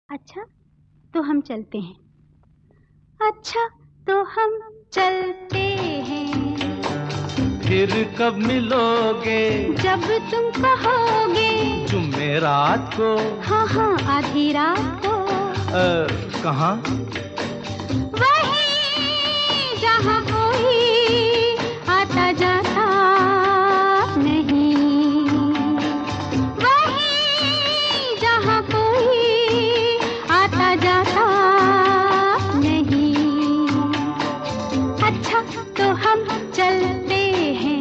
अच्छा तो हम चलते हैं। अच्छा तो हम चलते हैं। फिर कब मिलोगे? जब तुम कहोगे। जुमेरात को? हाँ हाँ आधी रात को। कहाँ? वहीं जहाँ कोई आता जाता नहीं। वहीं जहाँ कोई आता जाता नहीं। अच्छा तो हम चलते हैं।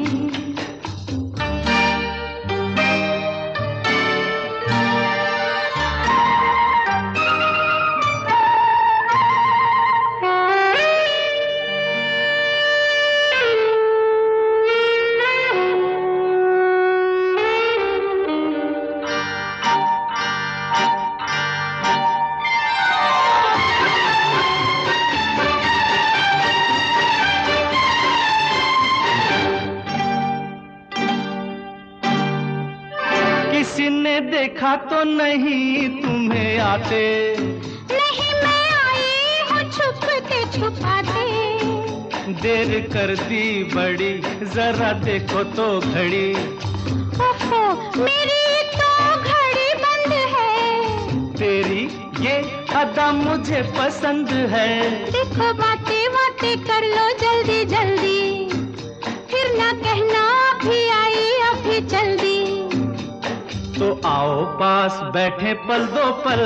किसी ने देखा तो नहीं तुम्हें आते? नहीं मैं आई हूँ छुपते छुपाते। देर कर दी बड़ी, जरा देखो तो घड़ी। ओहो मेरी तो घड़ी बंद है। तेरी ये अदा मुझे पसंद है। देखो बातें बातें कर लो जल्दी जल्दी। फिर ना कहना अभी आई अभी चल दी। तो आओ पास बैठे पल दो पल।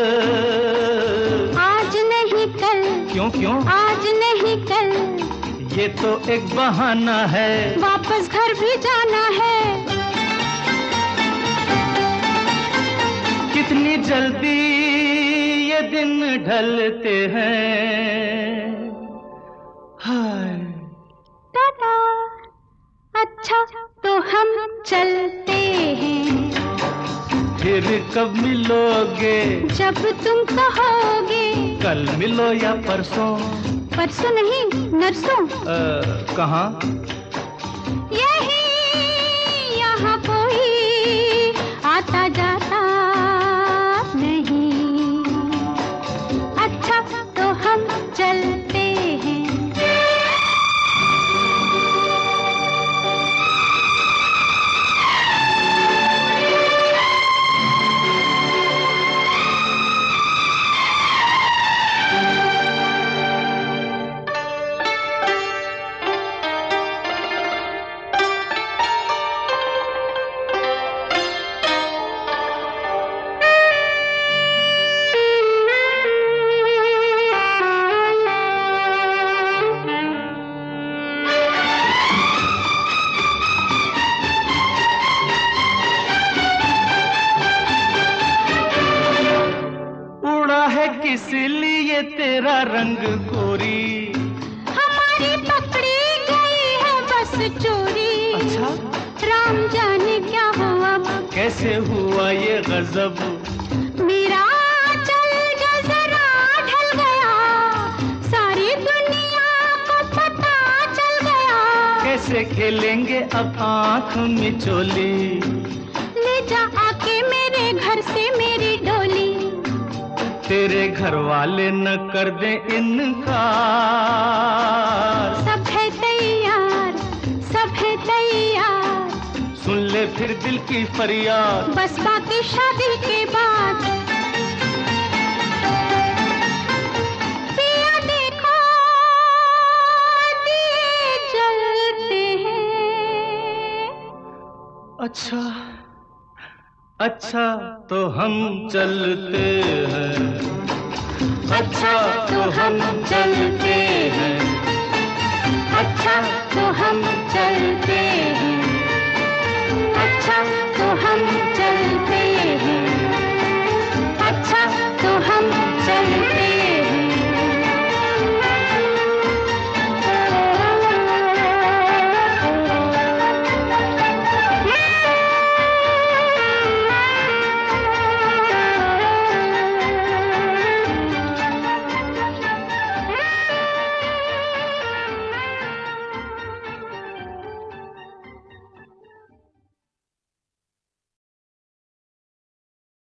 आज नहीं कल। क्यों क्यों? आज नहीं कल। ये तो एक बहाना है। वापस घर भी जाना है। कितनी जल्दी ये दिन ढलते हैं। हाय टाटा। अच्छा तो हम चलते हैं। फिर कब मिलोगे? जब तुम कहोगे। कल मिलो या परसों? परसों नहीं नरसों। कहाँ? यही यहाँ कोई आता जाता नहीं। अच्छा तो हम चलते हैं। इसलिए तेरा रंग गोरी हमारी पकड़ी गई है बस चोरी। अच्छा राम जाने क्या हुआ, कैसे हुआ ये गजब। मेरा चल जो जरा ढल गया, सारी दुनिया को पता चल गया। कैसे खेलेंगे अब आँख मिचोली, ले जा आके मेरे घर से मेरी डोली। तेरे घर वाले न कर दे इनकार। सब है तैयार, सब है तैयार। सुन ले फिर दिल की फरियाद, बस बाकी शादी के बाद। पिया देखो दिए जलते हैं। अच्छा अच्छा तो हम चलते हैं। अच्छा तो हम चलते हैं। अच्छा तो हम चलते हैं। अच्छा